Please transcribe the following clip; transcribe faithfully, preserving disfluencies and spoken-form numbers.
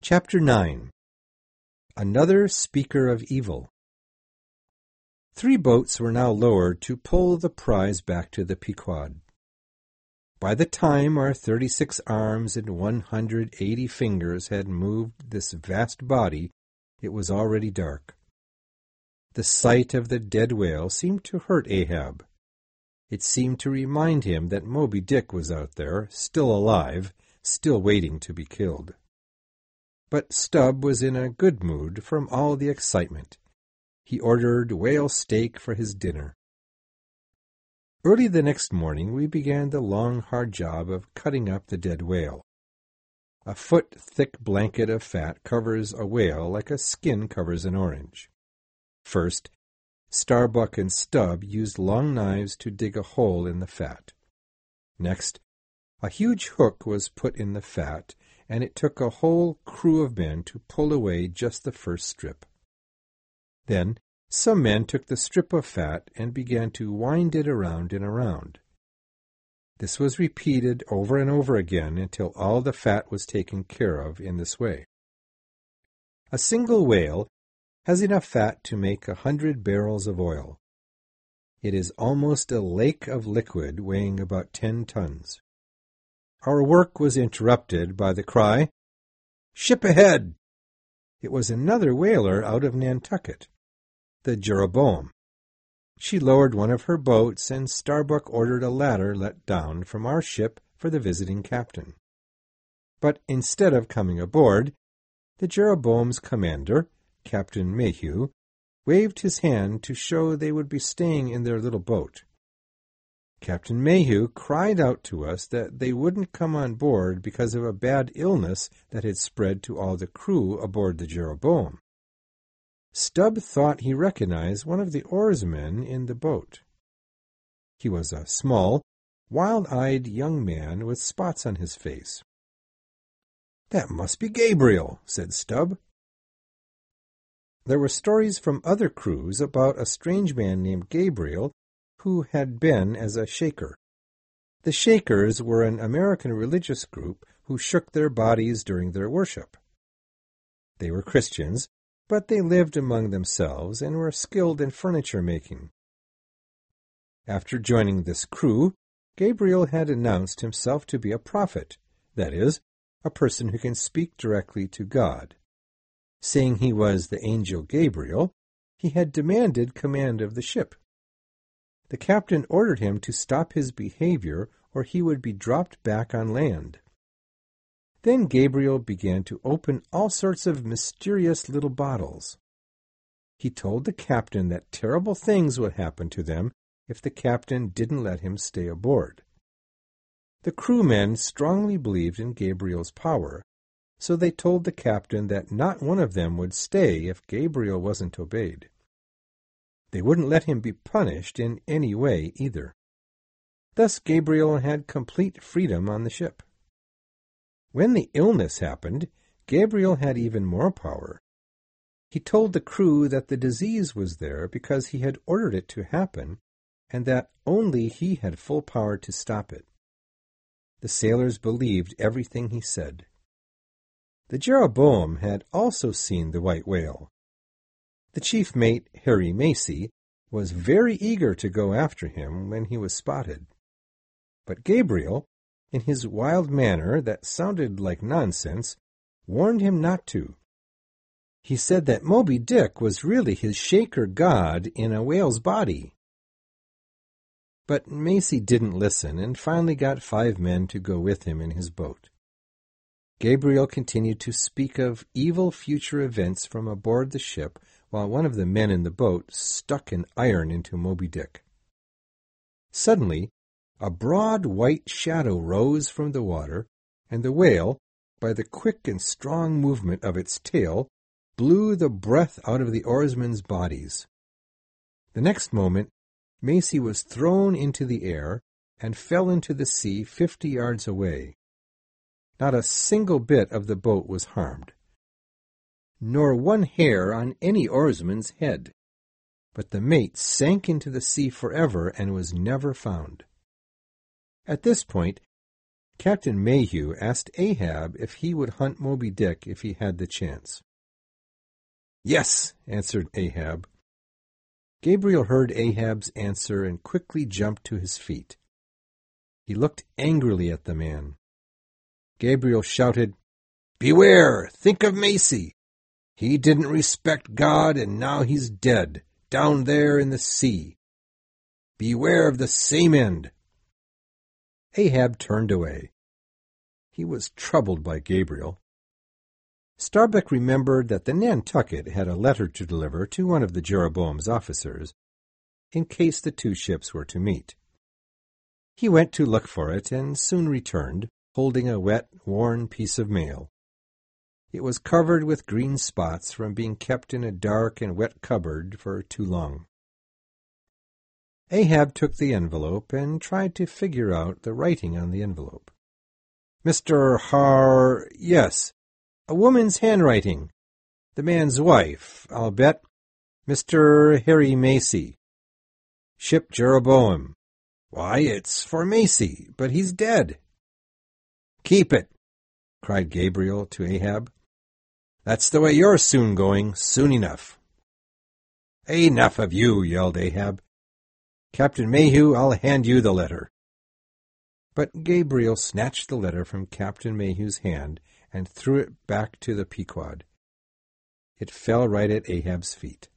Chapter nine. Another Speaker of Evil. Three boats were now lowered to pull the prize back to the Pequod. By the time our thirty-six arms and one hundred eighty fingers had moved this vast body, it was already dark. The sight of the dead whale seemed to hurt Ahab. It seemed to remind him that Moby Dick was out there, still alive, still waiting to be killed. But Stubb was in a good mood from all the excitement. He ordered whale steak for his dinner. Early the next morning we began the long, hard job of cutting up the dead whale. A foot-thick blanket of fat covers a whale like a skin covers an orange. First, Starbuck and Stubb used long knives to dig a hole in the fat. Next, a huge hook was put in the fat, and it took a whole crew of men to pull away just the first strip. Then some men took the strip of fat and began to wind it around and around. This was repeated over and over again until all the fat was taken care of in this way. A single whale has enough fat to make a hundred barrels of oil. It is almost a lake of liquid weighing about ten tons. Our work was interrupted by the cry, "Ship ahead!" It was another whaler out of Nantucket, the Jeroboam. She lowered one of her boats, and Starbuck ordered a ladder let down from our ship for the visiting captain. But instead of coming aboard, the Jeroboam's commander, Captain Mayhew, waved his hand to show they would be staying in their little boat. Captain Mayhew cried out to us that they wouldn't come on board because of a bad illness that had spread to all the crew aboard the Jeroboam. Stubb thought he recognized one of the oarsmen in the boat. He was a small, wild-eyed young man with spots on his face. "That must be Gabriel," said Stubb. There were stories from other crews about a strange man named Gabriel who had been as a Shaker. The Shakers were an American religious group who shook their bodies during their worship. They were Christians, but they lived among themselves and were skilled in furniture making. After joining this crew, Gabriel had announced himself to be a prophet, that is, a person who can speak directly to God. Saying he was the angel Gabriel, he had demanded command of the ship. The captain ordered him to stop his behavior or he would be dropped back on land. Then Gabriel began to open all sorts of mysterious little bottles. He told the captain that terrible things would happen to them if the captain didn't let him stay aboard. The crewmen strongly believed in Gabriel's power, so they told the captain that not one of them would stay if Gabriel wasn't obeyed. They wouldn't let him be punished in any way either. Thus Gabriel had complete freedom on the ship. When the illness happened, Gabriel had even more power. He told the crew that the disease was there because he had ordered it to happen, and that only he had full power to stop it. The sailors believed everything he said. The Jeroboam had also seen the white whale. The chief mate, Harry Macy, was very eager to go after him when he was spotted. But Gabriel, in his wild manner that sounded like nonsense, warned him not to. He said that Moby Dick was really his Shaker god in a whale's body. But Macy didn't listen and finally got five men to go with him in his boat. Gabriel continued to speak of evil future events from aboard the ship while one of the men in the boat stuck an iron into Moby Dick. Suddenly, a broad white shadow rose from the water, and the whale, by the quick and strong movement of its tail, blew the breath out of the oarsmen's bodies. The next moment, Macy was thrown into the air and fell into the sea fifty yards away. Not a single bit of the boat was harmed, nor one hair on any oarsman's head. But the mate sank into the sea forever and was never found. At this point, Captain Mayhew asked Ahab if he would hunt Moby Dick if he had the chance. "Yes," answered Ahab. Gabriel heard Ahab's answer and quickly jumped to his feet. He looked angrily at the man. Gabriel shouted, "Beware! Think of Macy! He didn't respect God, and now he's dead, down there in the sea. Beware of the same end." Ahab turned away. He was troubled by Gabriel. Starbuck remembered that the Nantucket had a letter to deliver to one of the Jeroboam's officers, in case the two ships were to meet. He went to look for it and soon returned, holding a wet, worn piece of mail. It was covered with green spots from being kept in a dark and wet cupboard for too long. Ahab took the envelope and tried to figure out the writing on the envelope. Mister Har... yes, a woman's handwriting. The man's wife, I'll bet. Mister Harry Macy. Ship Jeroboam. Why, it's for Macy, but he's dead. "Keep it," cried Gabriel to Ahab. "That's the way you're soon going, soon enough." "Enough of you," yelled Ahab. "Captain Mayhew, I'll hand you the letter." But Gabriel snatched the letter from Captain Mayhew's hand and threw it back to the Pequod. It fell right at Ahab's feet.